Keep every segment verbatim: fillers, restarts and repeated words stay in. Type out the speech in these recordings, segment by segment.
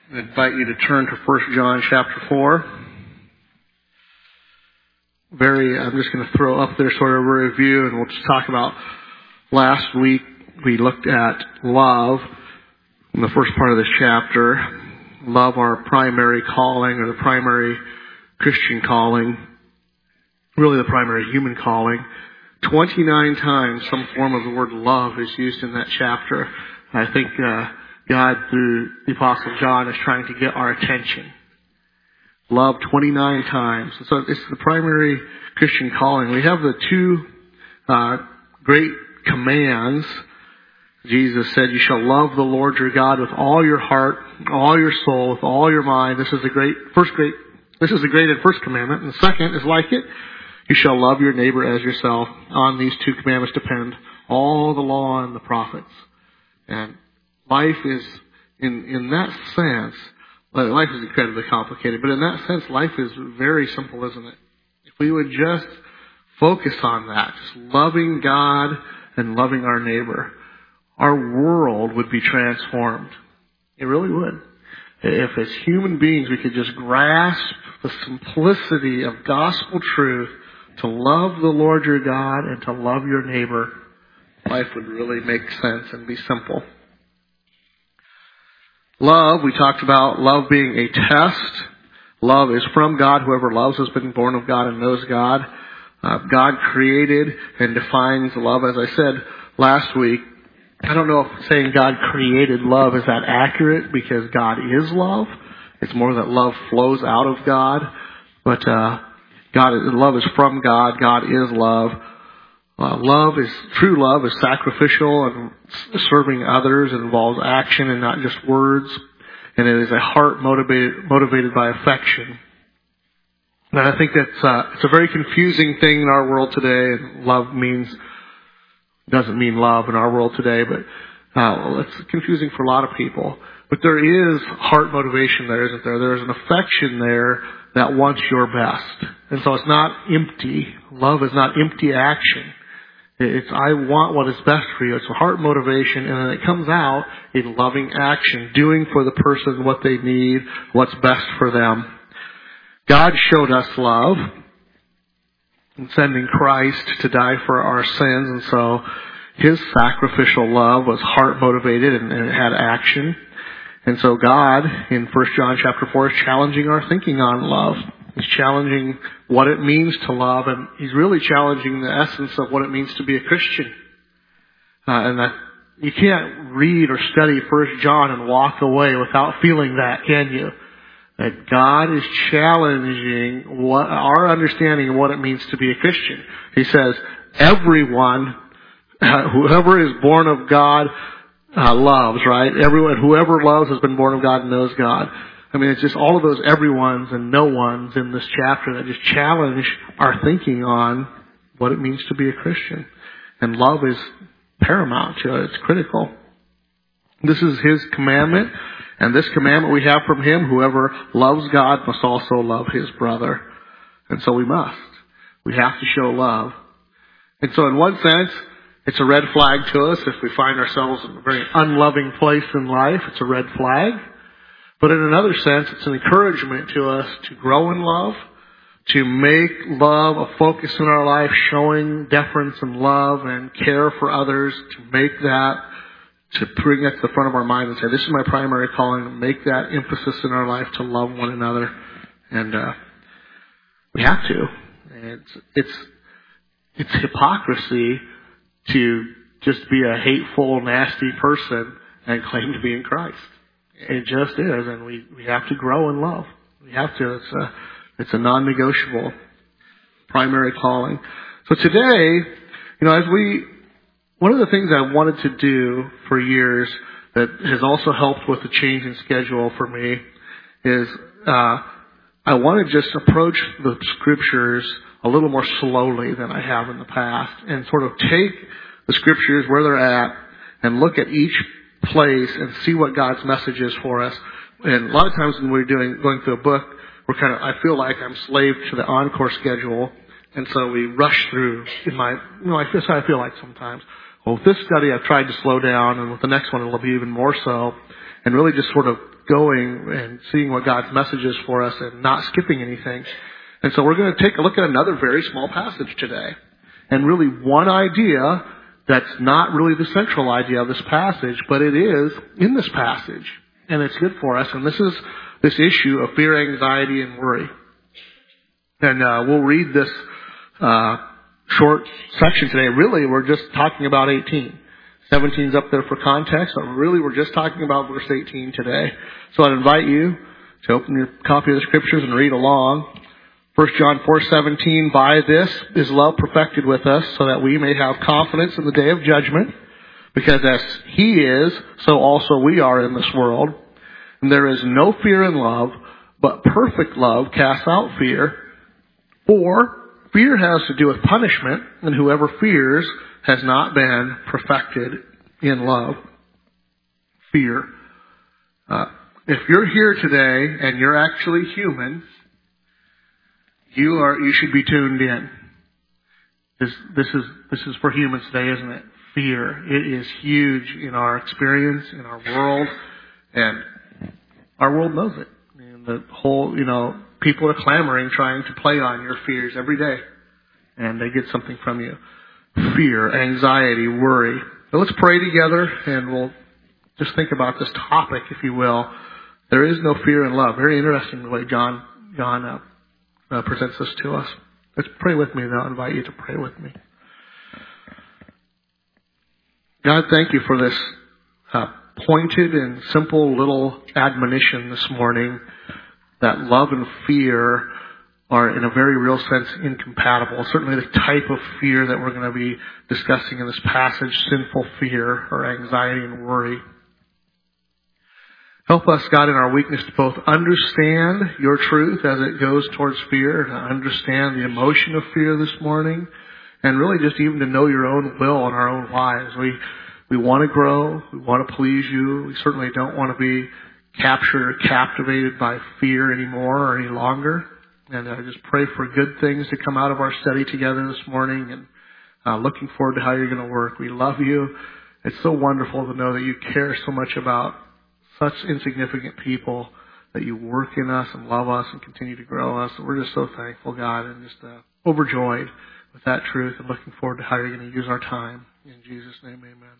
I invite you to turn to First John chapter four. Very, I'm just going to throw up there sort of a review, and we'll just talk about last week we looked at love in the first part of this chapter. Love, our primary calling, or the primary Christian calling, really the primary human calling. twenty-nine times some form of the word love is used in that chapter. I think uh, God, through the Apostle John, is trying to get our attention. Love twenty-nine times. So it's the primary Christian calling. We have the two uh, great commands. Jesus said, "You shall love the Lord your God with all your heart, all your soul, with all your mind." This is the great first great. This is the great and first commandment. And the second is like it: you shall love your neighbor as yourself. On these two commandments depend all the law and the prophets. And life is, in in that sense, well, life is incredibly complicated. But in that sense, life is very simple, isn't it? If we would just focus on that, just loving God and loving our neighbor, our world would be transformed. It really would. If as human beings we could just grasp the simplicity of gospel truth to love the Lord your God and to love your neighbor, life would really make sense and be simple. Love, we talked about love being a test. Love is from God. Whoever loves has been born of God and knows God. Uh, God created and defines love, as I said last week. I don't know if saying God created love is that accurate, because God is love. It's more that love flows out of God. But uh, God, love is from God. God is love. Uh, love is true. Love is sacrificial and serving others. It involves action and not just words. And it is a heart motivated motivated by affection. And I think that's uh, it's a very confusing thing in our world today. And love means doesn't mean love in our world today, but uh, well, it's confusing for a lot of people. But there is heart motivation there, isn't there? There is an affection there that wants your best. And so it's not empty. Love is not empty action. It's, I want what is best for you. It's a heart motivation, and then it comes out in loving action, doing for the person what they need, what's best for them. God showed us love in sending Christ to die for our sins, and so His sacrificial love was heart motivated and, and it had action. And so God, in First John chapter four, is challenging our thinking on love. He's challenging what it means to love, and He's really challenging the essence of what it means to be a Christian. Uh, and that you can't read or study First John and walk away without feeling that, can you? That God is challenging what our understanding of what it means to be a Christian. He says, everyone, uh, whoever is born of God, uh, loves, right? Everyone, whoever loves has been born of God and knows God. I mean, it's just all of those everyones and no ones in this chapter that just challenge our thinking on what it means to be a Christian. And love is paramount to it. It's critical. This is His commandment. And this commandment we have from Him: whoever loves God must also love his brother. And so we must. We have to show love. And so in one sense, it's a red flag to us. If we find ourselves in a very unloving place in life, it's a red flag. But in another sense, it's an encouragement to us to grow in love, to make love a focus in our life, showing deference and love and care for others, to make that, to bring that to the front of our mind and say, this is my primary calling, to make that emphasis in our life to love one another. And uh, we have to. And it's, it's, it's hypocrisy to just be a hateful, nasty person and claim to be in Christ. It just is, and we, we have to grow in love. We have to. It's a, it's a non-negotiable primary calling. So today, you know, as we, one of the things I wanted to do for years that has also helped with the change in schedule for me is uh, I want to just approach the Scriptures a little more slowly than I have in the past, and sort of take the Scriptures where they're at and look at each place and see what God's message is for us. And a lot of times when we're doing going through a book, we're kind of, I feel like I'm slave to the encore schedule, and so we rush through. In my, you know, that's how I feel like sometimes. Well, with this study, I've tried to slow down, and with the next one, it'll be even more so, and really just sort of going and seeing what God's message is for us and not skipping anything. And so we're going to take a look at another very small passage today. And really one idea that's not really the central idea of this passage, but it is in this passage. And it's good for us. And this is this issue of fear, anxiety, and worry. And uh, we'll read this uh, short section today. Really, we're just talking about eighteen. seventeen's up there for context, but really we're just talking about verse eighteen today. So I'd invite you to open your copy of the Scriptures and read along. First John four seventeen, by this is love perfected with us, so that we may have confidence in the day of judgment. Because as He is, so also we are in this world. And there is no fear in love, but perfect love casts out fear. For fear has to do with punishment, and whoever fears has not been perfected in love. Fear. Uh, if you're here today and you're actually human, you are you should be tuned in. This this is this is for humans today, isn't it? Fear. It is huge in our experience, in our world, and our world knows it. And the whole, you know, people are clamoring, trying to play on your fears every day, and they get something from you. Fear, anxiety, worry. So let's pray together, and we'll just think about this topic, if you will. There is no fear in love. Very interesting the way John John uh, uh, presents this to us. Let's pray with me, though. I invite you to pray with me. God, thank you for this uh, pointed and simple little admonition this morning that love and fear are in a very real sense incompatible. Certainly the type of fear that we're going to be discussing in this passage, sinful fear or anxiety and worry. Help us, God, in our weakness to both understand your truth as it goes towards fear, to understand the emotion of fear this morning, and really just even to know your own will in our own lives. We we want to grow. We want to please you. We certainly don't want to be captured or captivated by fear anymore or any longer. And I just pray for good things to come out of our study together this morning, and uh, looking forward to how you're going to work. We love you. It's so wonderful to know that you care so much about such insignificant people, that you work in us and love us and continue to grow us. We're just so thankful, God, and just uh, overjoyed with that truth, and looking forward to how you're going to use our time. In Jesus' name, amen.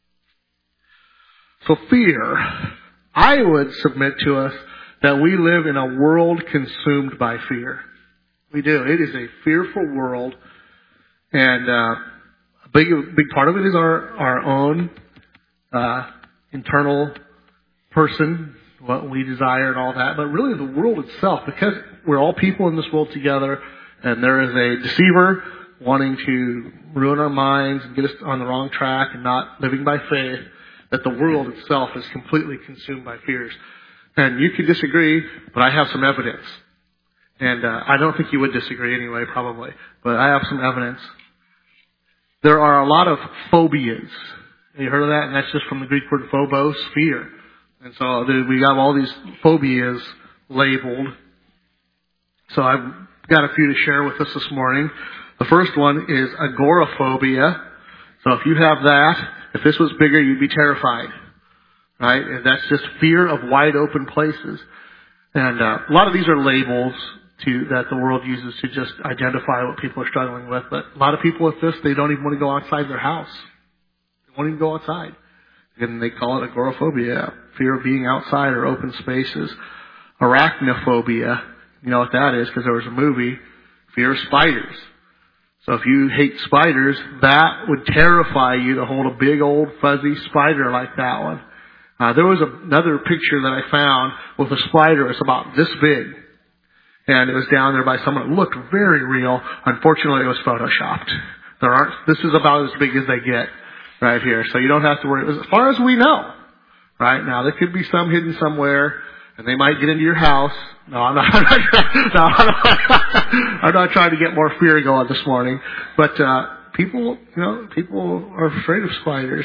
So fear. I would submit to us that we live in a world consumed by fear. We do. It is a fearful world, and uh, a big, big part of it is our our own uh, internal person, what we desire and all that. But really, the world itself, because we're all people in this world together, and there is a deceiver wanting to ruin our minds and get us on the wrong track and not living by faith, that the world itself is completely consumed by fears. And you could disagree, but I have some evidence. And uh, I don't think you would disagree anyway, probably. But I have some evidence. There are a lot of phobias. You heard of that? And that's just from the Greek word phobos, fear. And so we have all these phobias labeled. So I've got a few to share with us this morning. The first one is agoraphobia. So if you have that, if this was bigger, you'd be terrified. Right? And that's just fear of wide open places. And uh, a lot of these are labels to that the world uses to just identify what people are struggling with. But a lot of people with this, they don't even want to go outside their house. They won't even go outside. And they call it agoraphobia, fear of being outside or open spaces. Arachnophobia, you know what that is because there was a movie, fear of spiders. So if you hate spiders, that would terrify you to hold a big old fuzzy spider like that one. Uh, there was another picture that I found with a spider. It's about this big. And it was down there by someone. It looked very real. Unfortunately, it was photoshopped. There aren't, this is about as big as they get right here. So you don't have to worry. As far as we know, right now, there could be some hidden somewhere, and they might get into your house. No, I'm not, I'm not, no, I'm not, I'm not trying to get more fear going this morning. But, uh, people, you know, people are afraid of spiders.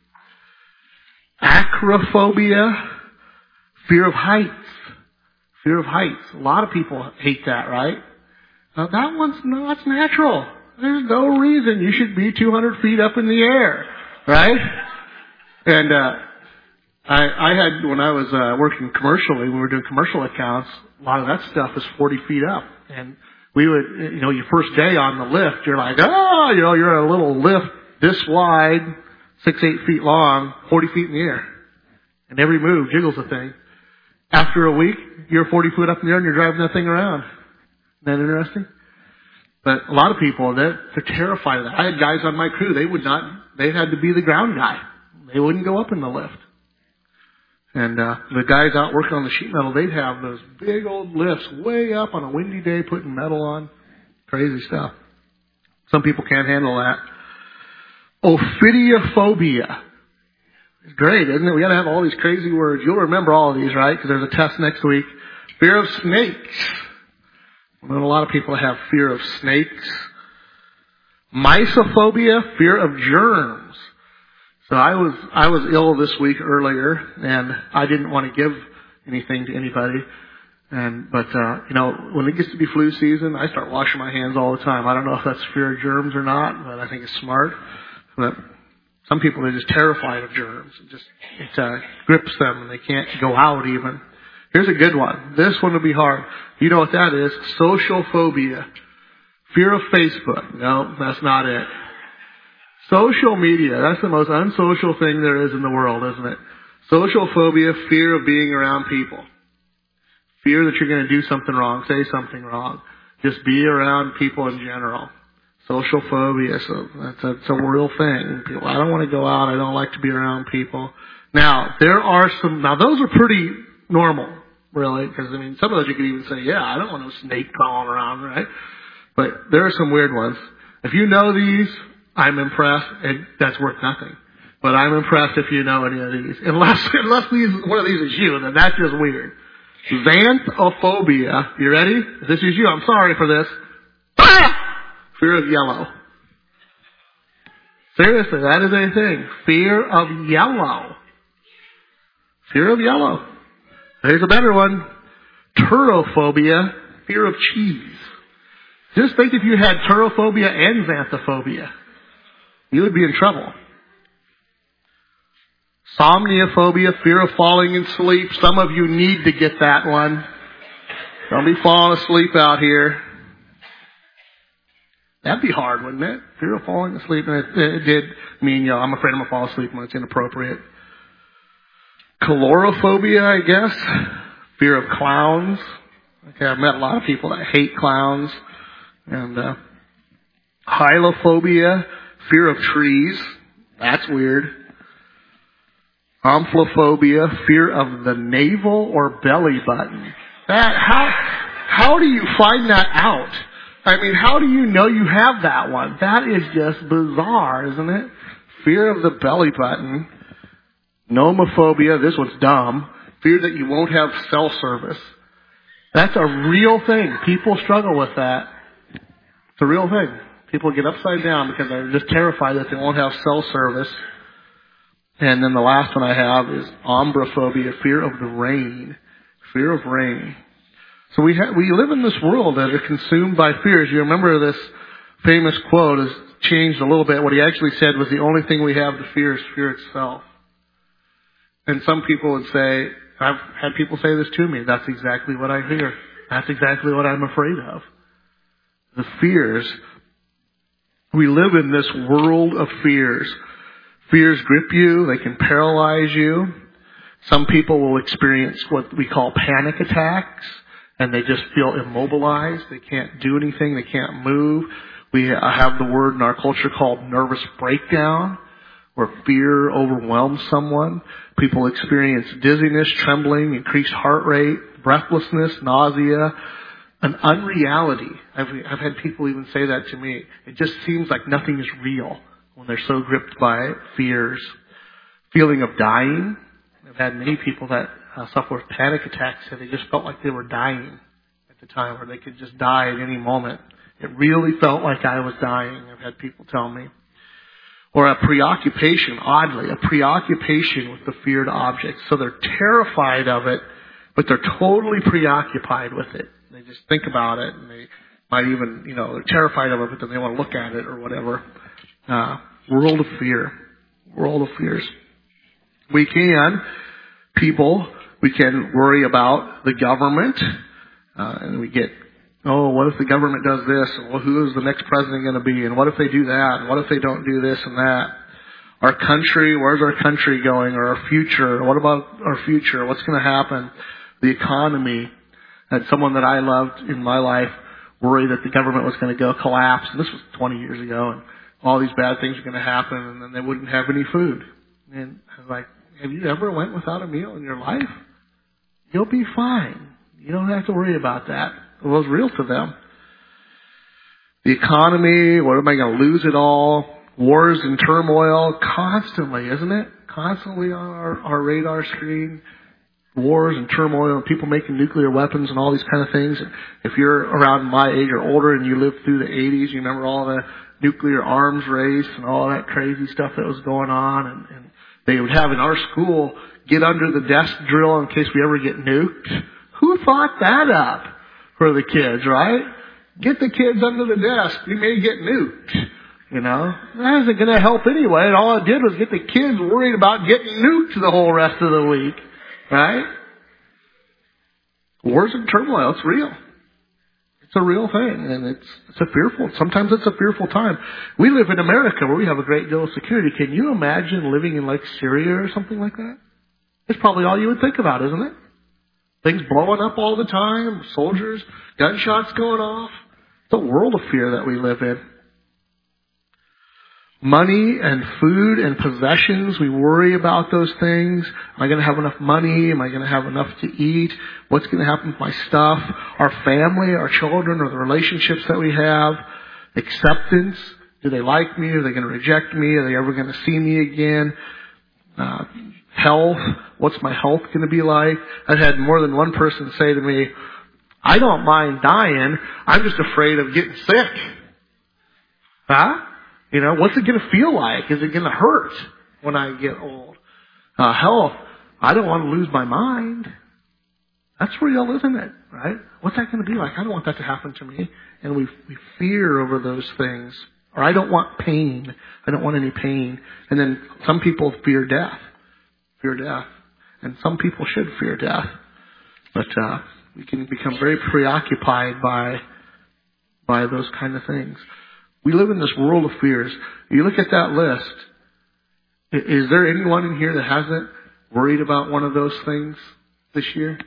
Acrophobia, fear of heights. Fear of heights. A lot of people hate that, right? Now that one's, no, that's natural. There's no reason you should be two hundred feet up in the air, right? And, uh, I, I had, when I was uh, working commercially, we were doing commercial accounts, a lot of that stuff is forty feet up. And we would, you know, your first day on the lift, you're like, oh, you know, you're in a little lift this wide, six, eight feet long, forty feet in the air. And every move jiggles the thing. After a week, you're forty foot up in the air and you're driving that thing around. Isn't that interesting? But a lot of people, they're, they're terrified of that. I had guys on my crew, they would not, they had to be the ground guy. They wouldn't go up in the lift. And uh, the guys out working on the sheet metal, they'd have those big old lifts way up on a windy day putting metal on. Crazy stuff. Some people can't handle that. Ophidiophobia. It's great, isn't it? We got to have all these crazy words. You'll remember all of these, right? Because there's a test next week. Fear of snakes. I know a lot of people have fear of snakes. Mysophobia, fear of germs. So I was I was ill this week earlier, and I didn't want to give anything to anybody. And but uh, you know, when it gets to be flu season, I start washing my hands all the time. I don't know if that's fear of germs or not, but I think it's smart. But some people are just terrified of germs. It just it uh, grips them, and they can't go out even. Here's a good one. This one will be hard. You know what that is? Social phobia, fear of Facebook. No, that's not it. Social media, that's the most unsocial thing there is in the world, isn't it? Social phobia, fear of being around people. Fear that you're going to do something wrong, say something wrong. Just be around people in general. Social phobia, so that's a, it's a real thing. People, I don't want to go out, I don't like to be around people. Now, there are some, now those are pretty normal, really, because I mean, some of those you could even say, yeah, I don't want no snake crawling around, right? But there are some weird ones. If you know these, I'm impressed, and that's worth nothing. But I'm impressed if you know any of these. Unless, unless these, one of these is you, then that's just weird. Xanthophobia. You ready? If this is you, I'm sorry for this. Ah! Fear of yellow. Seriously, that is a thing. Fear of yellow. Fear of yellow. Here's a better one. Turophobia. Fear of cheese. Just think if you had turophobia and xanthophobia. You would be in trouble. Somniophobia, fear of falling asleep. Some of you need to get that one. Don't be falling asleep out here. That'd be hard, wouldn't it? Fear of falling asleep. And it, it did mean, you know, I'm afraid I'm going to fall asleep when it's inappropriate. Calorophobia, I guess. Fear of clowns. Okay, I've met a lot of people that hate clowns. And uh, hylophobia, fear of trees. That's weird. Omplophobia, fear of the navel or belly button. That how how do you find that out? I mean, how do you know you have that one? That is just bizarre, isn't it? Fear of the belly button. Nomophobia, this one's dumb. Fear that you won't have cell service. That's a real thing. People struggle with that. It's a real thing. People get upside down because they're just terrified that they won't have cell service. And then the last one I have is ombrophobia, fear of the rain. Fear of rain. So we ha- we live in this world that are consumed by fears. You remember this famous quote has changed a little bit. What he actually said was the only thing we have to fear is fear itself. And some people would say, I've had people say this to me, that's exactly what I fear. That's exactly what I'm afraid of. The fears. We live in this world of fears. Fears grip you. They can paralyze you. Some people will experience what we call panic attacks, and they just feel immobilized. They can't do anything. They can't move. We have the word in our culture called nervous breakdown, where fear overwhelms someone. People experience dizziness, trembling, increased heart rate, breathlessness, nausea, an unreality. I've, I've had people even say that to me. It just seems like nothing is real when they're so gripped by fears. Feeling of dying. I've had many people that uh, suffer with panic attacks say they just felt like they were dying at the time, or they could just die at any moment. It really felt like I was dying. I've had people tell me. Or a preoccupation, oddly, a preoccupation with the feared object. So they're terrified of it, but they're totally preoccupied with it. They just think about it, and they might even, you know, they're terrified of it, but then they want to look at it or whatever. Uh, world of fear. World of fears. We can people. We can worry about the government. Uh, and we get, oh, what if the government does this? Well, who is the next president going to be? And what if they do that? And what if they don't do this and that? Our country, where's our country going? Or our future? What about our future? What's going to happen? The economy. I had someone that I loved in my life worry that the government was going to go collapse. And this was twenty years ago. And all these bad things are going to happen. And then they wouldn't have any food. And I was like, have you ever went without a meal in your life? You'll be fine. You don't have to worry about that. It was real to them. The economy, what am I going to lose it all? Wars and turmoil, constantly, isn't it? Constantly on our, our radar screen. Wars and turmoil and people making nuclear weapons and all these kind of things. If you're around my age or older and you lived through the eighties, you remember all the nuclear arms race and all that crazy stuff that was going on. And, and they would have in our school, get under the desk drill in case we ever get nuked. Who thought that up for the kids, right? Get the kids under the desk. We may get nuked. You know, that isn't going to help anyway. And all it did was get the kids worried about getting nuked the whole rest of the week. Right? Wars and turmoil, it's real. It's a real thing. And it's, it's a fearful, sometimes it's a fearful time. We live in America where we have a great deal of security. Can you imagine living in like Syria or something like that? It's probably all you would think about, isn't it? Things blowing up all the time, soldiers, gunshots going off. It's a world of fear that we live in. Money and food and possessions, we worry about those things. Am I going to have enough money? Am I going to have enough to eat? What's going to happen with my stuff? Our family, our children, or the relationships that we have. Acceptance. Do they like me? Are they going to reject me? Are they ever going to see me again? Uh, health. What's my health going to be like? I've had more than one person say to me, I don't mind dying. I'm just afraid of getting sick. Huh? You know, what's it going to feel like? Is it going to hurt when I get old? Uh, health, I don't want to lose my mind. That's real, isn't it? Right? What's that going to be like? I don't want that to happen to me. And we we fear over those things. Or I don't want pain. I don't want any pain. And then some people fear death. Fear death. And some people should fear death. But uh, we can become very preoccupied by by those kind of things. We live in this world of fears. You look at that list. Is there anyone in here that hasn't worried about one of those things this year?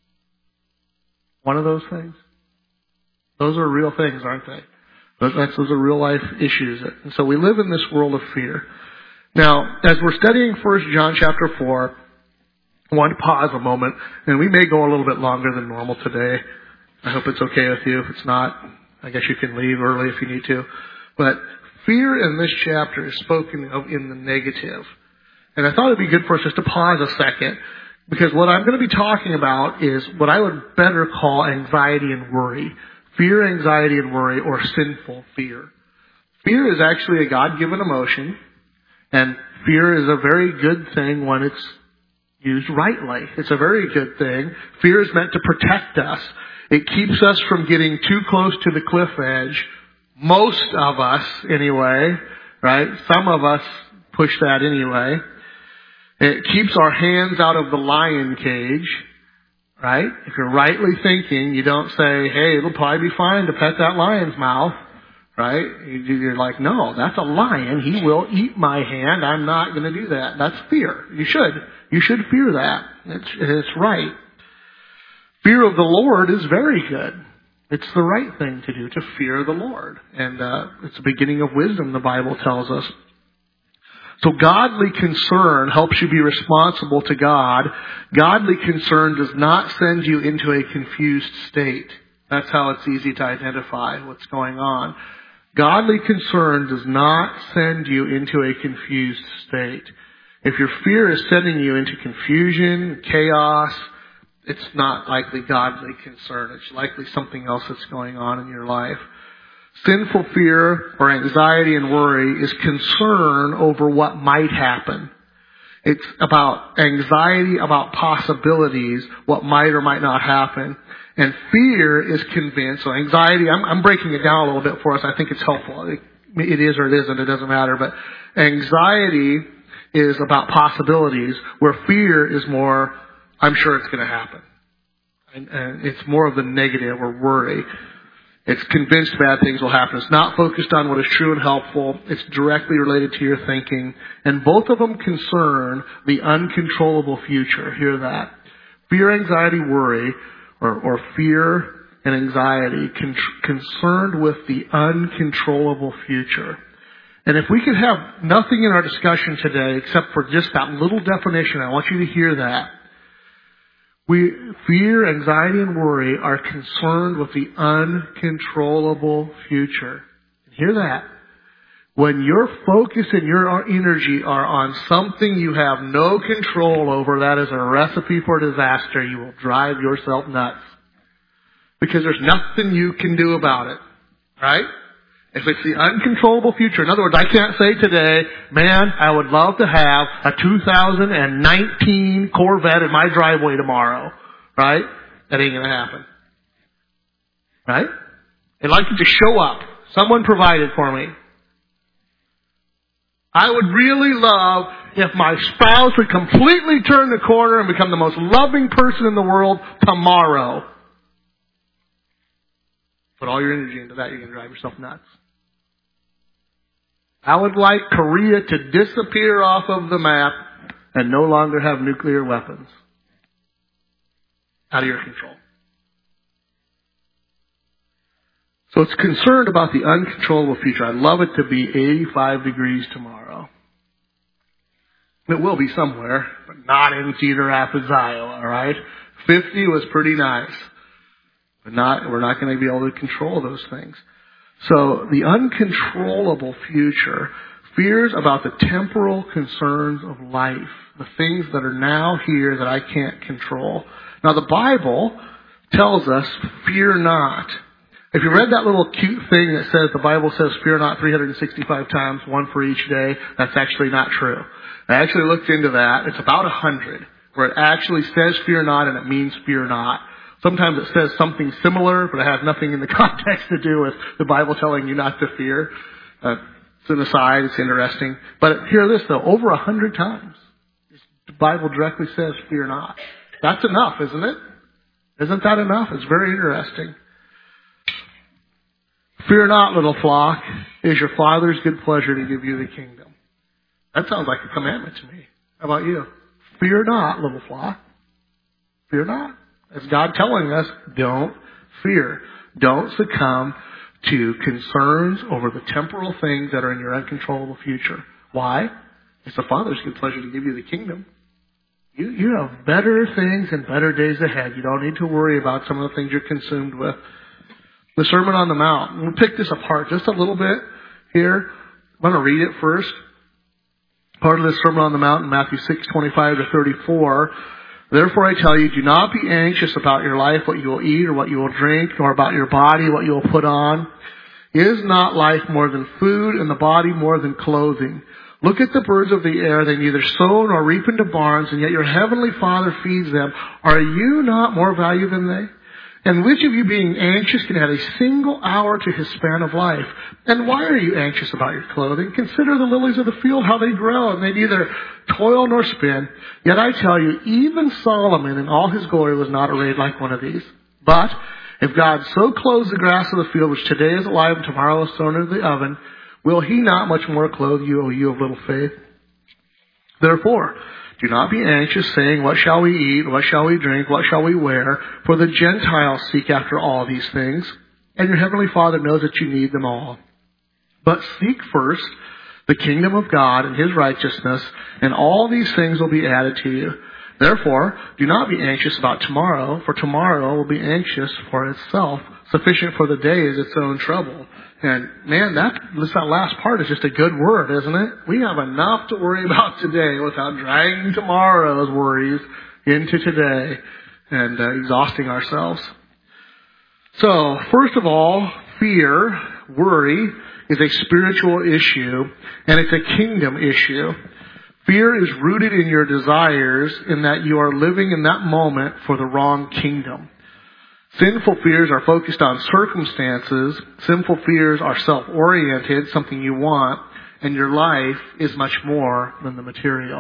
One of those things? Those are real things, aren't they? Those, that's, those are real life issues. And so we live in this world of fear. Now, as we're studying First John chapter four, I want to pause a moment, and we may go a little bit longer than normal today. I hope it's okay with you. If it's not, I guess you can leave early if you need to. But fear in this chapter is spoken of in the negative. And I thought it'd be good for us just to pause a second, because what I'm going to be talking about is what I would better call anxiety and worry. Fear, anxiety, and worry, or sinful fear. Fear is actually a God-given emotion, and fear is a very good thing when it's used rightly. It's a very good thing. Fear is meant to protect us. It keeps us from getting too close to the cliff edge. Most of us, anyway, right? Some of us push that anyway. It keeps our hands out of the lion cage, right? If you're rightly thinking, you don't say, hey, it'll probably be fine to pet that lion's mouth, right? You're like, no, that's a lion. He will eat my hand. I'm not going to do that. That's fear. You should. You should fear that. It's, it's right. Fear of the Lord is very good. It's the right thing to do, to fear the Lord. And uh, it's the beginning of wisdom, the Bible tells us. So godly concern helps you be responsible to God. Godly concern does not send you into a confused state. That's how it's easy to identify what's going on. Godly concern does not send you into a confused state. If your fear is sending you into confusion, chaos, it's not likely godly concern. It's likely something else that's going on in your life. Sinful fear or anxiety and worry is concern over what might happen. It's about anxiety about possibilities, what might or might not happen. And fear is convinced. So anxiety, I'm, I'm breaking it down a little bit for us. I think it's helpful. It, it is or it isn't. It doesn't matter. But anxiety is about possibilities, where fear is more, I'm sure it's going to happen. And, and it's more of the negative or worry. It's convinced bad things will happen. It's not focused on what is true and helpful. It's directly related to your thinking. And both of them concern the uncontrollable future. Hear that. Fear, anxiety, worry, or, or fear and anxiety con- concerned with the uncontrollable future. And if we could have nothing in our discussion today except for just that little definition, I want you to hear that. We, fear, anxiety, and worry are concerned with the uncontrollable future. Hear that. When your focus and your energy are on something you have no control over, that is a recipe for disaster. You will drive yourself nuts. Because there's nothing you can do about it. Right? If it's the uncontrollable future, in other words, I can't say today, man, I would love to have a two thousand nineteen Corvette in my driveway tomorrow. Right? That ain't gonna happen. Right? I'd like it to show up. Someone provided for me. I would really love if my spouse would completely turn the corner and become the most loving person in the world tomorrow. Put all your energy into that, you're going to drive yourself nuts. I would like Korea to disappear off of the map and no longer have nuclear weapons. Out of your control. So it's concerned about the uncontrollable future. I'd love it to be eighty-five degrees tomorrow. It will be somewhere, but not in Cedar Rapids, Iowa, alright? fifty was pretty nice. But not, we're not going to be able to control those things. So the uncontrollable future, fears about the temporal concerns of life, the things that are now here that I can't control. Now the Bible tells us, fear not. If you read that little cute thing that says, the Bible says fear not three hundred sixty-five times, one for each day, that's actually not true. I actually looked into that. It's about a hundred, where it actually says fear not and it means fear not. Sometimes it says something similar, but it has nothing in the context to do with the Bible telling you not to fear. Uh, it's an aside, it's interesting. But hear this though, over a hundred times, the Bible directly says fear not. That's enough, isn't it? Isn't that enough? It's very interesting. Fear not, little flock, it is your Father's good pleasure to give you the kingdom. That sounds like a commandment to me. How about you? Fear not, little flock. Fear not. It's God telling us, don't fear. Don't succumb to concerns over the temporal things that are in your uncontrollable future. Why? It's the Father's good pleasure to give you the kingdom. You, you have better things and better days ahead. You don't need to worry about some of the things you're consumed with. The Sermon on the Mount. We'll pick this apart just a little bit here. I'm going to read it first. Part of the Sermon on the Mount in Matthew six, twenty-five to thirty-four. Therefore I tell you, do not be anxious about your life, what you will eat or what you will drink, nor about your body, what you will put on. Is not life more than food, and the body more than clothing? Look at the birds of the air. They neither sow nor reap into barns, and yet your heavenly Father feeds them. Are you not more valuable than they? And which of you being anxious can add a single hour to his span of life? And why are you anxious about your clothing? Consider the lilies of the field, how they grow, and they neither toil nor spin. Yet I tell you, even Solomon in all his glory was not arrayed like one of these. But if God so clothes the grass of the field, which today is alive and tomorrow is thrown into the oven, will he not much more clothe you, O you of little faith? Therefore, do not be anxious, saying, what shall we eat? What shall we drink? What shall we wear? For the Gentiles seek after all these things, and your heavenly Father knows that you need them all. But seek first the kingdom of God and his righteousness, and all these things will be added to you. Therefore, do not be anxious about tomorrow, for tomorrow will be anxious for itself. Sufficient for the day is its own trouble. And man, that, that last part is just a good word, isn't it? We have enough to worry about today without dragging tomorrow's worries into today and uh, exhausting ourselves. So, first of all, fear, worry, is a spiritual issue, and it's a kingdom issue. Fear is rooted in your desires in that you are living in that moment for the wrong kingdom. Sinful fears are focused on circumstances. Sinful fears are self-oriented, something you want. and your life is much more than the material.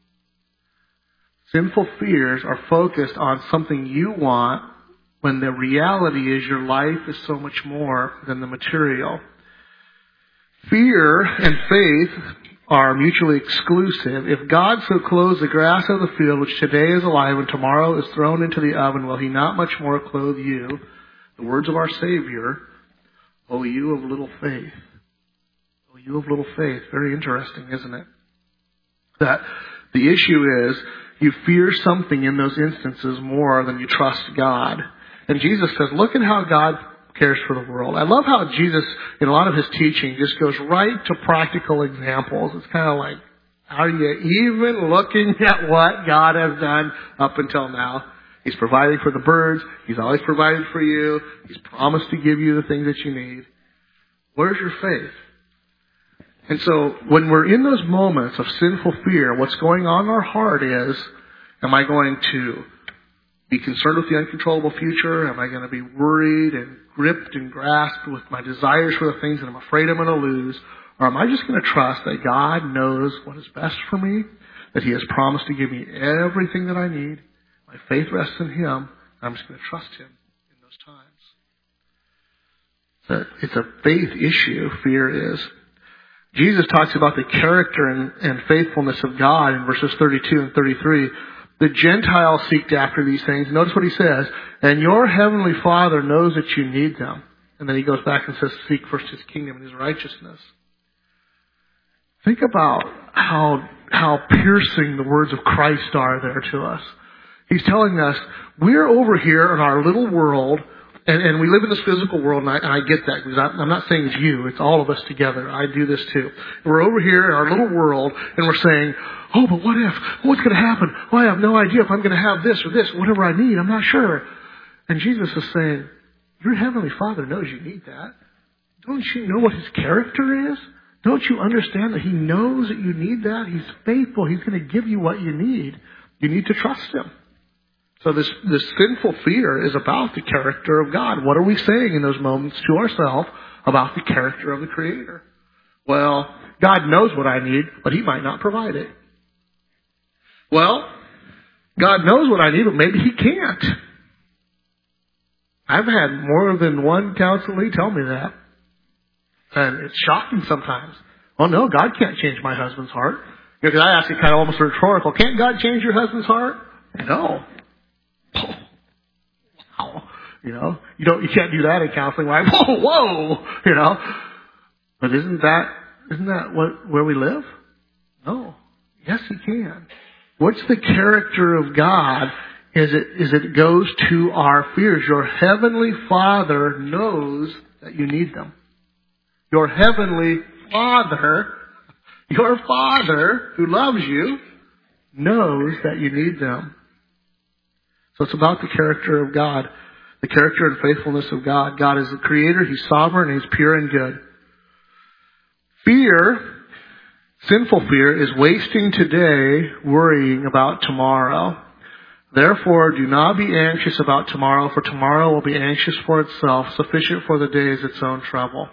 Sinful fears are focused on something you want when the reality is your life is so much more than the material. Fear and faith are mutually exclusive. If God so clothes the grass of the field, which today is alive and tomorrow is thrown into the oven, will he not much more clothe you? The words of our Savior, O you of little faith. O you of little faith. Very interesting, isn't it? That the issue is you fear something in those instances more than you trust God. And Jesus says, look at how God cares for the world. I love how Jesus, in a lot of his teaching, just goes right to practical examples. It's kind of like, are you even looking at what God has done up until now? He's providing for the birds. He's always provided for you. He's promised to give you the things that you need. Where's your faith? And so when we're in those moments of sinful fear, what's going on in our heart is, am I going to be concerned with the uncontrollable future? Am I going to be worried and gripped and grasped with my desires for the things that I'm afraid I'm going to lose? Or am I just going to trust that God knows what is best for me, that he has promised to give me everything that I need? My faith rests in him. I'm just going to trust him in those times. So it's a faith issue, fear is. Jesus talks about the character and, and faithfulness of God in verses thirty-two and thirty-three. The Gentiles seek after these things. Notice what he says. And your heavenly Father knows that you need them. And then he goes back and says, seek first his kingdom and his righteousness. Think about how, how piercing the words of Christ are there to us. He's telling us, we're over here in our little world, and, and we live in this physical world, and I, and I get that, because I, I'm not saying it's you, it's all of us together. I do this too. We're over here in our little world, and we're saying, oh, but what if? What's going to happen? Well, I have no idea if I'm going to have this or this, whatever I need. I'm not sure. And Jesus is saying, your heavenly Father knows you need that. Don't you know what his character is? Don't you understand that he knows that you need that? He's faithful. He's going to give you what you need. You need to trust him. So this, this sinful fear is about the character of God. What are we saying in those moments to ourselves about the character of the Creator? Well, God knows what I need, but he might not provide it. Well, God knows what I need, but maybe he can't. I've had more than one counselee tell me that. And it's shocking sometimes. Oh no, God can't change my husband's heart. Because I ask it kind of almost rhetorical. Can't God change your husband's heart? No. Oh, wow. You know, you don't, you can't do that in counseling. Like, whoa, whoa, you know. But isn't that, isn't that what, where we live? No. Yes, he can. What's the character of God? Is it, is it goes to our fears. Your heavenly Father knows that you need them. Your heavenly Father, your Father who loves you, knows that you need them. So it's about the character of God, the character and faithfulness of God. God is the Creator, he's sovereign, and he's pure and good. Fear, sinful fear, is wasting today worrying about tomorrow. Therefore, do not be anxious about tomorrow, for tomorrow will be anxious for itself. Sufficient for the day is its own trouble.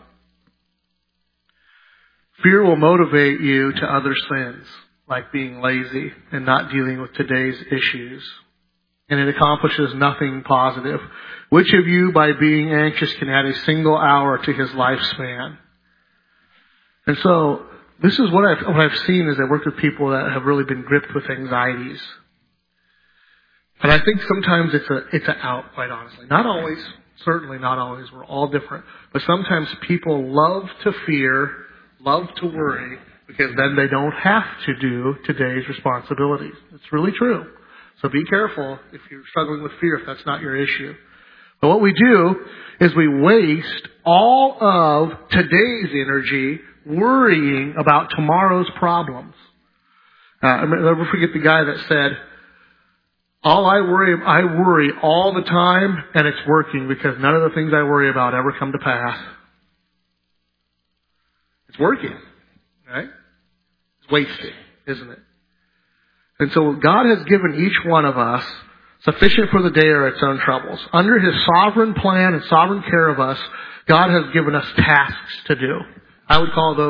Fear will motivate you to other sins, like being lazy and not dealing with today's issues. And it accomplishes nothing positive. Which of you, by being anxious, can add a single hour to his lifespan? And so, this is what I've, what I've seen as I work with people that have really been gripped with anxieties. And I think sometimes it's a, it's an out, quite honestly. Not always, certainly not always. We're all different. But sometimes people love to fear, love to worry, because then they don't have to do today's responsibilities. It's really true. So be careful if you're struggling with fear, if that's not your issue. But what we do is we waste all of today's energy worrying about tomorrow's problems. Uh, I'll never forget the guy that said, all I worry, I worry all the time, and it's working because none of the things I worry about ever come to pass. It's working, right? It's wasting, isn't it? And so God has given each one of us sufficient for the day or its own troubles. Under his sovereign plan and sovereign care of us, God has given us tasks to do. I would call those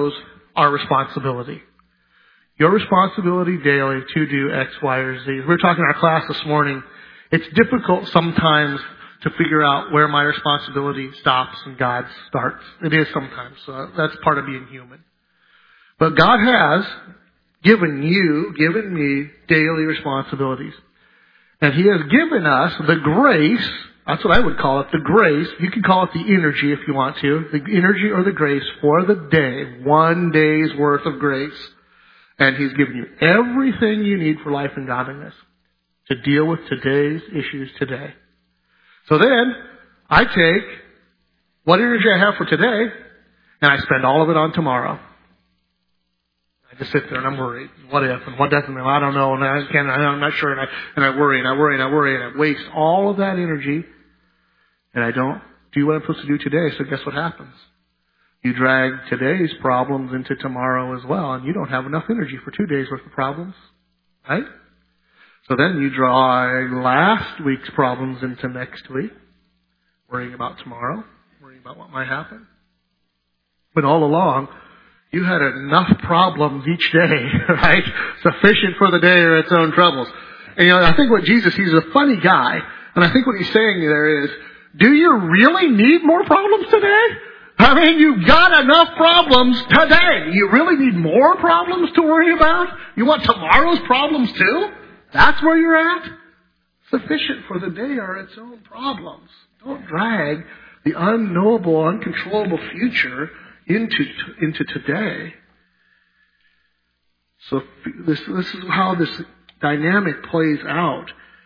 our responsibility. Your responsibility daily to do X, Y, or Z. We were talking in our class this morning. It's difficult sometimes to figure out where my responsibility stops and God's starts. It is sometimes. So that's part of being human. But God has given you, given me daily responsibilities. And He has given us the grace, that's what I would call it, the grace. You can call it the energy if you want to, the energy or the grace for the day, one day's worth of grace. And He's given you everything you need for life and godliness to deal with today's issues today. So then, I take what energy I have for today, and I spend all of it on tomorrow. I just sit there and I'm worried. What if? And what doesn't? I don't know. And I can't. I'm not sure. And I and I worry and I worry and I worry and I waste all of that energy, and I don't do what I'm supposed to do today. So guess what happens? You drag today's problems into tomorrow as well, and you don't have enough energy for two days worth of problems, right? So then you drag last week's problems into next week, worrying about tomorrow, worrying about what might happen. But all along, you had enough problems each day, right? Sufficient for the day or its own troubles. And you know, I think what Jesus, He's a funny guy, and I think what He's saying there is, do you really need more problems today? I mean, you've got enough problems today. You really need more problems to worry about? You want tomorrow's problems too? That's where you're at? Sufficient for the day are its own problems. Don't drag the unknowable, uncontrollable future into into today. So this this is how this dynamic plays out.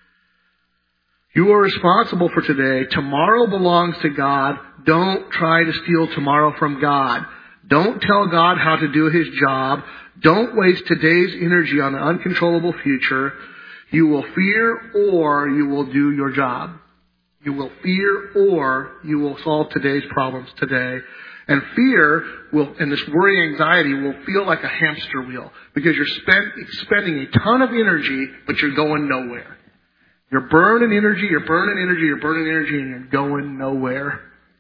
You are responsible for today. Tomorrow belongs to God. Don't try to steal tomorrow from God. Don't tell God how to do His job. Don't waste today's energy on the uncontrollable future. You will fear or you will do your job. You will fear or you will solve today's problems today. And fear will, and this worry, anxiety will feel like a hamster wheel because you're spend, spending a ton of energy, but you're going nowhere. You're burning energy, you're burning energy, you're burning energy, and you're going nowhere.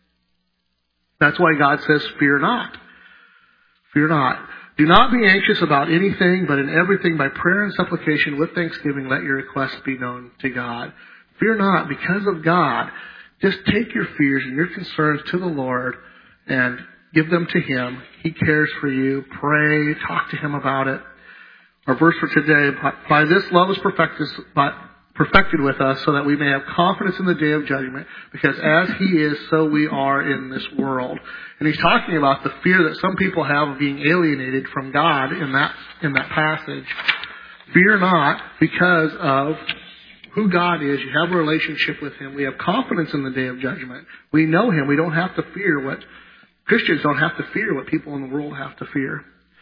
That's why God says, fear not. Fear not. Do not be anxious about anything, but in everything by prayer and supplication with thanksgiving, let your requests be known to God. Fear not, because of God. Just take your fears and your concerns to the Lord and give them to Him. He cares for you. Pray, talk to Him about it. Our verse for today, by this love is perfected, perfected with us so that we may have confidence in the day of judgment, because as He is, so we are in this world. And He's talking about the fear that some people have of being alienated from God in that, in that passage. Fear not, because of who God is. You have a relationship with Him. We have confidence in the day of judgment. We know Him. We don't have to fear what, Christians don't have to fear what people in the world have to fear.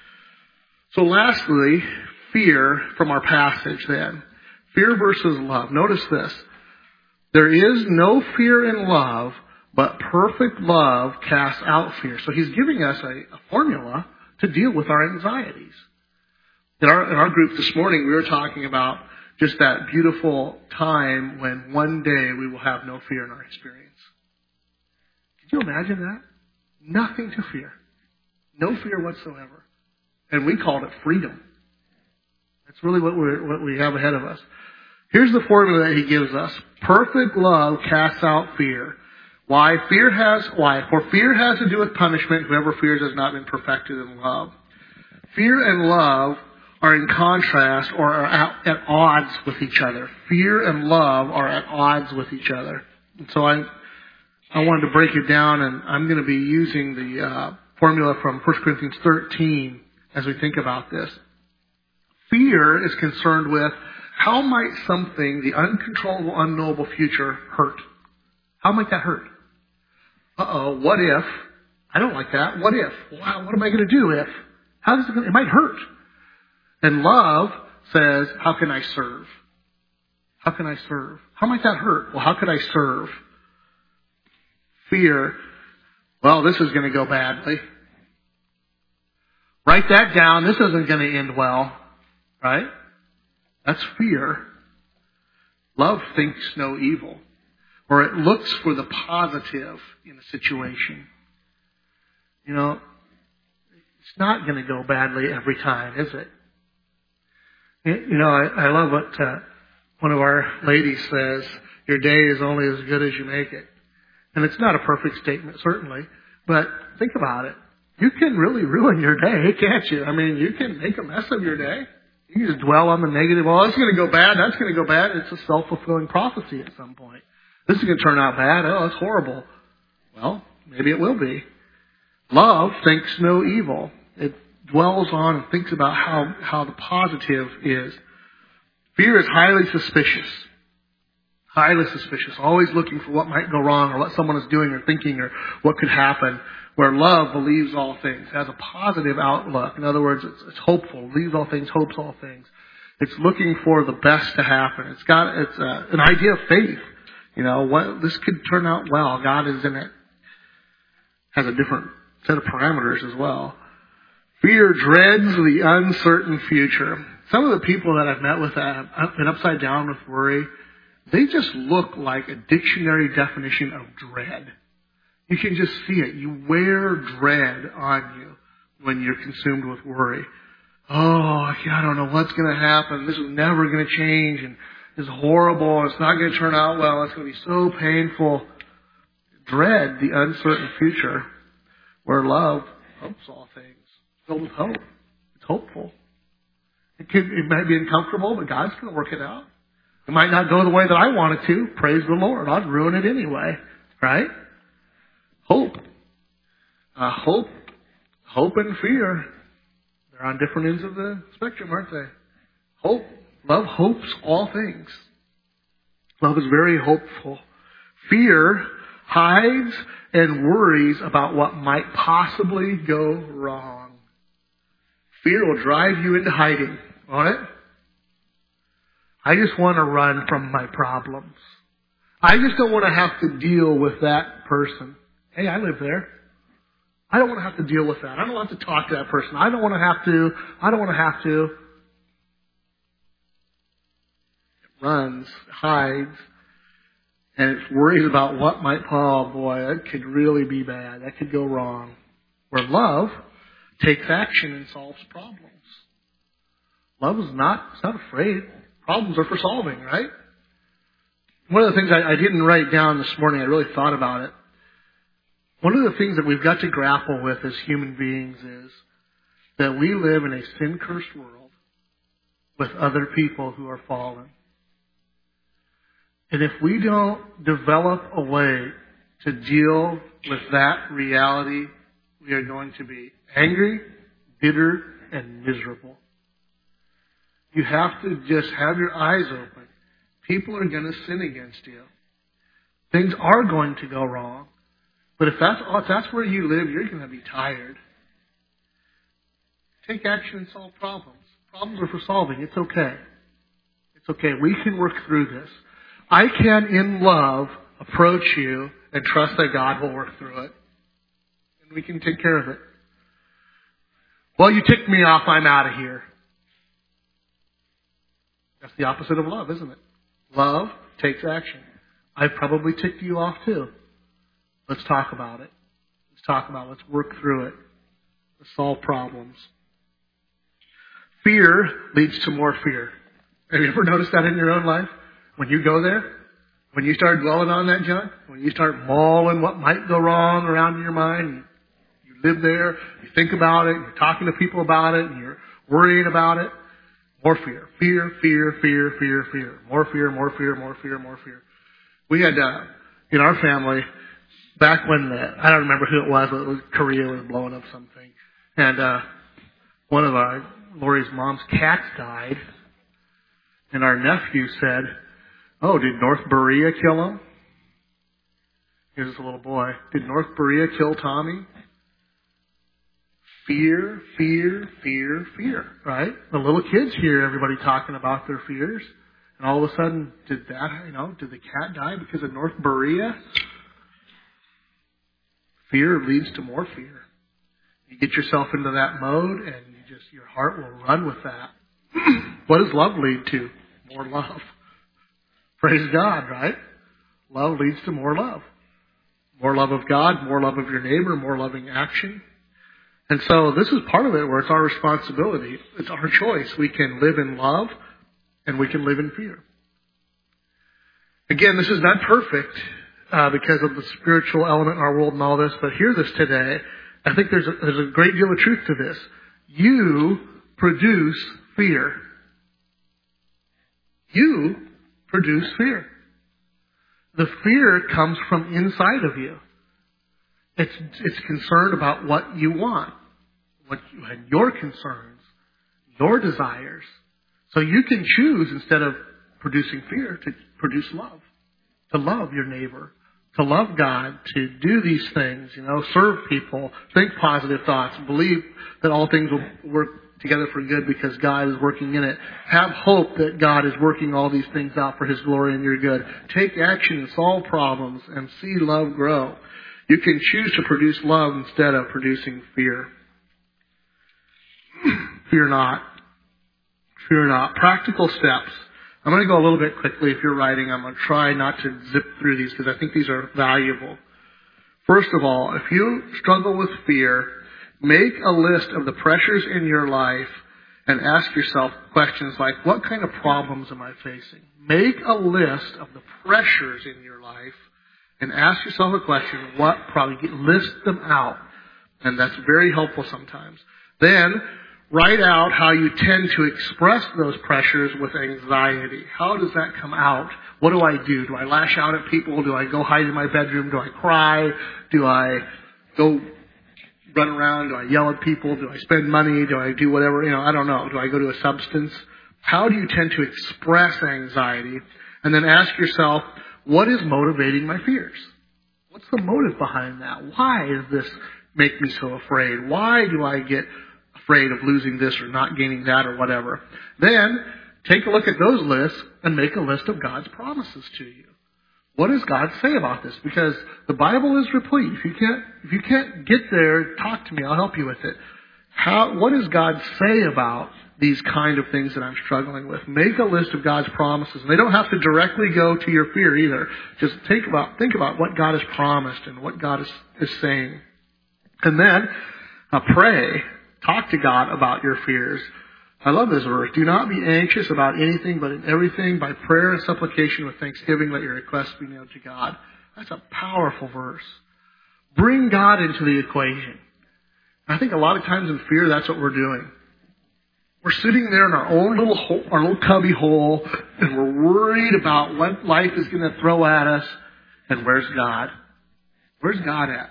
So lastly, fear from our passage then. Fear versus love. Notice this. There is no fear in love, but perfect love casts out fear. So He's giving us a, a formula to deal with our anxieties. In our, in our group this morning, we were talking about just that beautiful time when one day we will have no fear in our experience. Can you imagine that? Nothing to fear. No fear whatsoever. And we called it freedom. That's really what, we're, what we have ahead of us. Here's the formula that He gives us. Perfect love casts out fear. Why? Fear has, why? For fear has to do with punishment. Whoever fears has not been perfected in love. Fear and love are in contrast or are at, at odds with each other. Fear and love are at odds with each other. And so I, I wanted to break it down, and I'm going to be using the uh, formula from First Corinthians thirteen as we think about this. Fear is concerned with how might something, the uncontrollable, unknowable future, hurt? How might that hurt? Uh-oh, what if? I don't like that. What if? Wow, what am I going to do if? How is it going to, it might hurt. And love says, how can I serve? How can I serve? How might that hurt? Well, how could I serve? Fear, well, this is going to go badly. Write that down. This isn't going to end well. Right? That's fear. Love thinks no evil. Or it looks for the positive in a situation. You know, It's not going to go badly every time, is it? You know, I, I love what uh, one of our ladies says, your day is only as good as you make it. And it's not a perfect statement, certainly, but think about it. You can really ruin your day, can't you? I mean, you can make a mess of your day. You can just dwell on the negative. Oh, it's going to go bad. That's going to go bad. It's a self-fulfilling prophecy at some point. This is going to turn out bad. Oh, it's horrible. Well, maybe it will be. Love thinks no evil. It dwells on and thinks about how, how the positive is. Fear is highly suspicious. Highly suspicious. Always looking for what might go wrong or what someone is doing or thinking or what could happen. Where love believes all things, has a positive outlook. In other words, it's, it's hopeful. Believes all things, hopes all things. It's looking for the best to happen. It's got, it's a, an idea of faith. You know, what, this could turn out well. God is in it. Has a different set of parameters as well. Fear dreads the uncertain future. Some of the people that I've met with that have been upside down with worry. They just look like a dictionary definition of dread. You can just see it. You wear dread on you when you're consumed with worry. Oh, I don't know what's going to happen. This is never going to change, and it's horrible. It's not going to turn out well. It's going to be so painful. Dread the uncertain future, where love hopes all things. Filled with hope. It's hopeful. It could, it might be uncomfortable, but God's going to work it out. It might not go the way that I want it to. Praise the Lord. I'd ruin it anyway. Right? Hope. Uh, hope. Hope and fear. They're on different ends of the spectrum, aren't they? Hope. Love hopes all things. Love is very hopeful. Fear hides and worries about what might possibly go wrong. Fear will drive you into hiding, won't it? I just want to run from my problems. I just don't want to have to deal with that person. Hey, I live there. I don't want to have to deal with that. I don't want to have to talk to that person. I don't want to have to. I don't want to have to. It runs, hides, and it worries about what might, oh boy, that could really be bad. That could go wrong. Where love takes action and solves problems. Love is not, it's not afraid. Problems are for solving, right? One of the things I, I didn't write down this morning, I really thought about it. One of the things that we've got to grapple with as human beings is that we live in a sin-cursed world with other people who are fallen. And if we don't develop a way to deal with that reality, we are going to be angry, bitter, and miserable. You have to just have your eyes open. People are going to sin against you. Things are going to go wrong. But if that's, if that's where you live, you're going to be tired. Take action and solve problems. Problems are for solving. It's okay. It's okay. We can work through this. I can, in love, approach you and trust that God will work through it. And we can take care of it. Well, you ticked me off. I'm out of here. That's the opposite of love, isn't it? Love takes action. I've probably ticked you off too. Let's talk about it. Let's talk about it. Let's work through it. Let's solve problems. Fear leads to more fear. Have you ever noticed that in your own life? When you go there, when you start dwelling on that junk, when you start mulling what might go wrong around in your mind, you live there, you think about it, you're talking to people about it, and you're worrying about it, more fear. Fear, fear, fear, fear, fear. More fear, more fear, more fear, more fear. We had, uh, in our family, back when the, I don't remember who it was, but it was Korea was blowing up something. And, uh, one of our, Lori's mom's cats died. And our nephew said, oh, did North Korea kill him? He was a little boy. Did North Korea kill Tommy? Fear, fear, fear, fear, right? The little kids hear everybody talking about their fears. And all of a sudden, did that, you know, did the cat die because of North Korea? Fear leads to more fear. You get yourself into that mode and you just, your heart will run with that. What does love lead to? More love. Praise God, right? Love leads to more love. More love of God, more love of your neighbor, more loving action. And so this is part of it where it's our responsibility. It's our choice. We can live in love and we can live in fear. Again, this is not perfect uh, because of the spiritual element in our world and all this, but hear this today. I think there's a, there's a great deal of truth to this. You produce fear. You produce fear. The fear comes from inside of you. It's it's concerned about what you want, what you, and your concerns, your desires. So you can choose, instead of producing fear, to produce love, to love your neighbor, to love God, to do these things, you know, serve people, think positive thoughts, believe that all things will work together for good because God is working in it. Have hope that God is working all these things out for His glory and your good. Take action and solve problems and see love grow. You can choose to produce love instead of producing fear. Fear not. Fear not. Practical steps. I'm going to go a little bit quickly. If you're writing, I'm going to try not to zip through these because I think these are valuable. First of all, if you struggle with fear, make a list of the pressures in your life and ask yourself questions like, what kind of problems am I facing? Make a list of the pressures in your life and ask yourself a question, what probably, list them out. And that's very helpful sometimes. Then, write out how you tend to express those pressures with anxiety. How does that come out? What do I do? Do I lash out at people? Do I go hide in my bedroom? Do I cry? Do I go run around? Do I yell at people? Do I spend money? Do I do whatever? You know, I don't know. Do I go to a substance? How do you tend to express anxiety? And then ask yourself, what is motivating my fears? What's the motive behind that? Why does this make me so afraid? Why do I get afraid of losing this or not gaining that or whatever? Then take a look at those lists and make a list of God's promises to you. What does God say about this? Because the Bible is replete. If you can't, if you can't get there, talk to me. I'll help you with it. How, what does God say about these kind of things that I'm struggling with? Make a list of God's promises. And they don't have to directly go to your fear either. Just think about, think about what God has promised and what God is, is saying. And then uh, pray. Talk to God about your fears. I love this verse. Do not be anxious about anything, but in everything, by prayer and supplication with thanksgiving, let your requests be known to God. That's a powerful verse. Bring God into the equation. I think a lot of times in fear, that's what we're doing. We're sitting there in our own little hole, our little cubby hole, and we're worried about what life is going to throw at us. And where's God? Where's God at?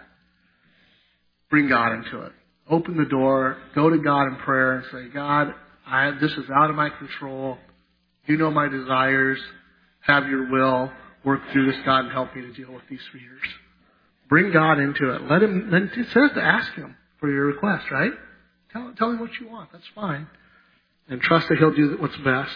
Bring God into it. Open the door, go to God in prayer and say, God, I, this is out of my control. You know my desires. Have your will. Work through this, God, and help me to deal with these fears. Bring God into it. Let Him, then it says to ask Him for your request, right? Tell, tell Him what you want. That's fine. And trust that He'll do what's best.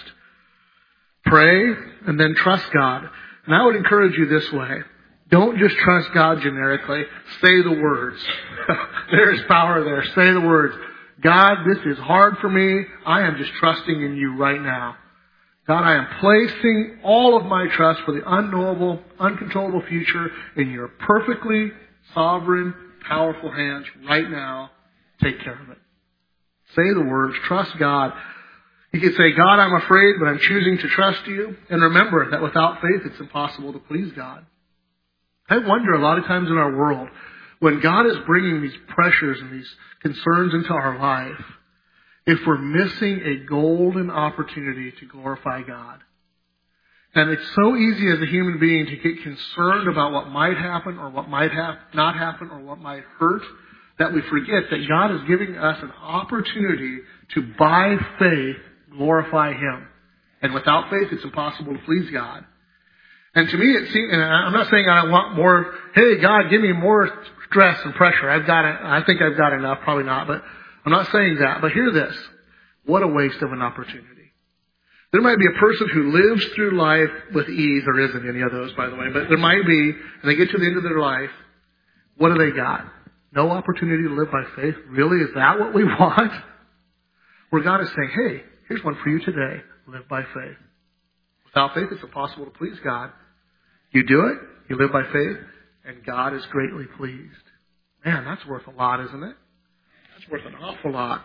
Pray and then trust God. And I would encourage you this way. Don't just trust God generically. Say the words. There's power there. Say the words. God, this is hard for me. I am just trusting in you right now. God, I am placing all of my trust for the unknowable, uncontrollable future in your perfectly sovereign, powerful hands right now. Take care of it. Say the words. Trust God. You can say, God, I'm afraid, but I'm choosing to trust you. And remember that without faith, it's impossible to please God. I wonder a lot of times in our world, when God is bringing these pressures and these concerns into our life, if we're missing a golden opportunity to glorify God. And it's so easy as a human being to get concerned about what might happen or what might have not happen or what might hurt, that we forget that God is giving us an opportunity to, by faith, glorify Him. And without faith, it's impossible to please God. And to me, it seems, and I'm not saying I want more, hey, God, give me more stress and pressure. I've got it. I think I've got enough. Probably not. But I'm not saying that. But hear this. What a waste of an opportunity. There might be a person who lives through life with ease. There isn't any of those, by the way. But there might be, and they get to the end of their life. What do they got? No opportunity to live by faith? Really? Is that what we want? Where God is saying, hey, here's one for you today. Live by faith. Without faith, it's impossible to please God. You do it, you live by faith, and God is greatly pleased. Man, that's worth a lot, isn't it? That's worth an awful lot.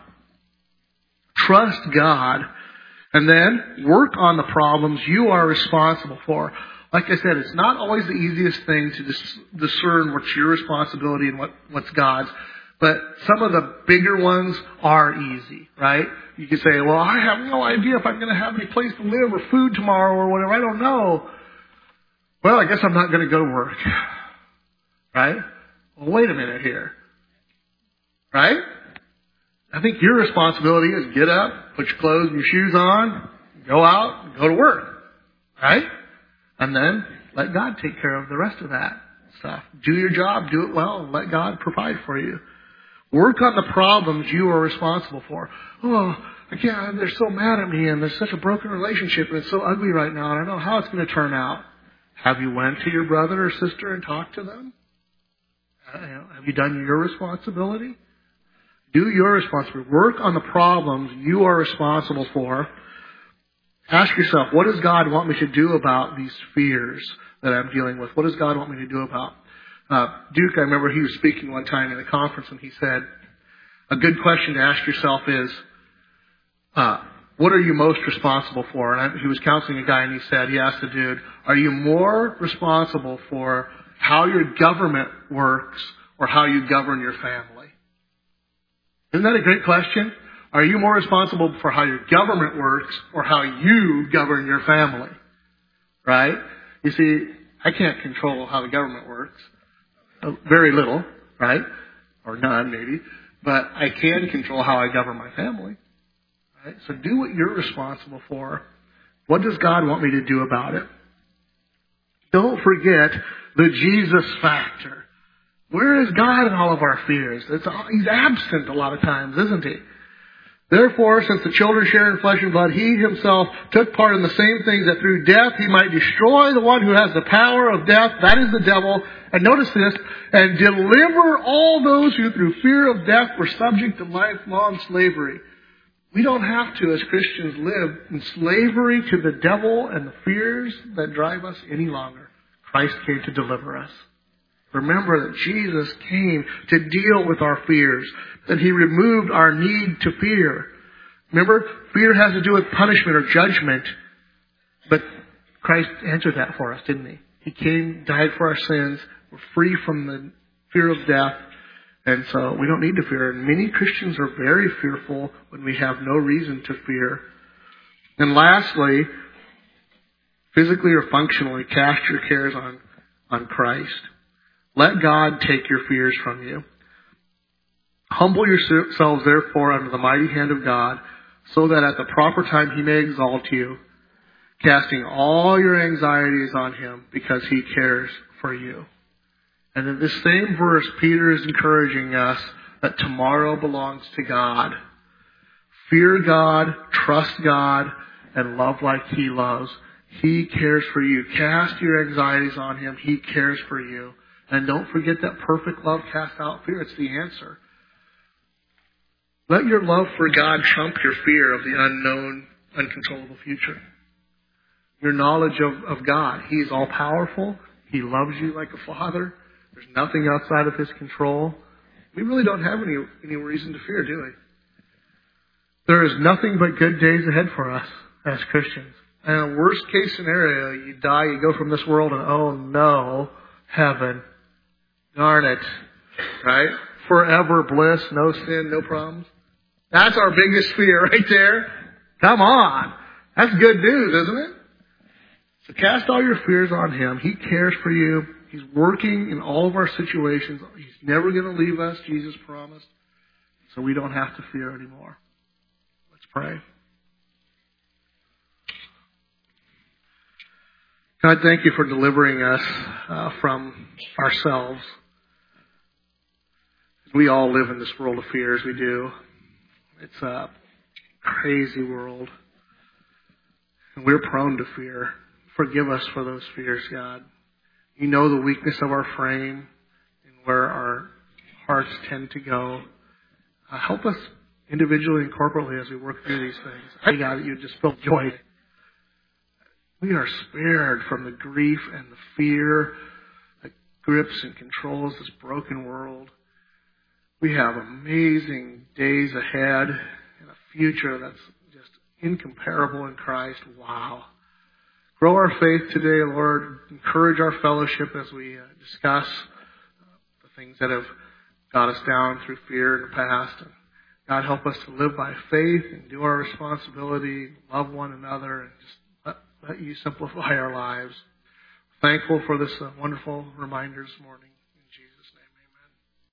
Trust God, and then work on the problems you are responsible for. Like I said, it's not always the easiest thing to dis- discern what's your responsibility and what, what's God's. But some of the bigger ones are easy, right? You can say, well, I have no idea if I'm going to have any place to live or food tomorrow or whatever. I don't know. Well, I guess I'm not going to go to work. Right? Well, wait a minute here. Right? I think your responsibility is get up, put your clothes and your shoes on, go out, and go to work. Right? And then let God take care of the rest of that stuff. Do your job, do it well, and let God provide for you. Work on the problems you are responsible for. Oh, I can't, they're so mad at me, and there's such a broken relationship, and it's so ugly right now, and I don't know how it's going to turn out. Have you went to your brother or sister and talked to them? Uh, have you done your responsibility? Do your responsibility. Work on the problems you are responsible for. Ask yourself, what does God want me to do about these fears that I'm dealing with? What does God want me to do about? Uh, Duke, I remember he was speaking one time in a conference, and he said, a good question to ask yourself is, uh, what are you most responsible for? And I, he was counseling a guy, and he said, he asked the dude, are you more responsible for how your government works or how you govern your family? Isn't that a great question? Are you more responsible for how your government works or how you govern your family? Right? You see, I can't control how the government works. Very little, right? Or none, maybe. But I can control how I govern my family. Right? So do what you're responsible for. What does God want me to do about it? Don't forget the Jesus factor. Where is God in all of our fears? It's, he's absent a lot of times, isn't he? Therefore, since the children share in flesh and blood, he himself took part in the same things, that through death he might destroy the one who has the power of death, that is the devil. And notice this, and deliver all those who through fear of death were subject to lifelong slavery. We don't have to, as Christians, live in slavery to the devil and the fears that drive us any longer. Christ came to deliver us. Remember that Jesus came to deal with our fears, that he removed our need to fear. Remember, fear has to do with punishment or judgment, but Christ answered that for us, didn't he? He came, died for our sins, we're free from the fear of death, and so we don't need to fear. And many Christians are very fearful when we have no reason to fear. And lastly, physically or functionally, cast your cares on, on Christ. Let God take your fears from you. Humble yourselves, therefore, under the mighty hand of God, so that at the proper time he may exalt you, casting all your anxieties on him, because he cares for you. And in this same verse, Peter is encouraging us that tomorrow belongs to God. Fear God, trust God, and love like he loves. He cares for you. Cast your anxieties on him. He cares for you. And don't forget that perfect love casts out fear. It's the answer. Let your love for God trump your fear of the unknown, uncontrollable future. Your knowledge of, of God. He is all-powerful. He loves you like a father. There's nothing outside of his control. We really don't have any, any reason to fear, do we? There is nothing but good days ahead for us as Christians. And a worst case scenario, you die, you go from this world, and oh no, heaven. Darn it. Right? Forever bliss, no sin, no problems. That's our biggest fear right there. Come on. That's good news, isn't it? So cast all your fears on him. He cares for you. He's working in all of our situations. He's never going to leave us, Jesus promised. So we don't have to fear anymore. Let's pray. God, thank you for delivering us uh, from ourselves. We all live in this world of fears. We do. It's a crazy world. And we're prone to fear. Forgive us for those fears, God. You know the weakness of our frame and where our hearts tend to go. Uh, help us individually and corporately as we work through these things. I pray, God, that you just fill joy. We are spared from the grief and the fear that grips and controls this broken world. We have amazing days ahead and a future that's just incomparable in Christ. Wow. Grow our faith today, Lord. Encourage our fellowship as we uh, discuss uh, the things that have got us down through fear in the past. And God, help us to live by faith and do our responsibility, love one another, and just let, let you simplify our lives. Thankful for this uh, wonderful reminder this morning.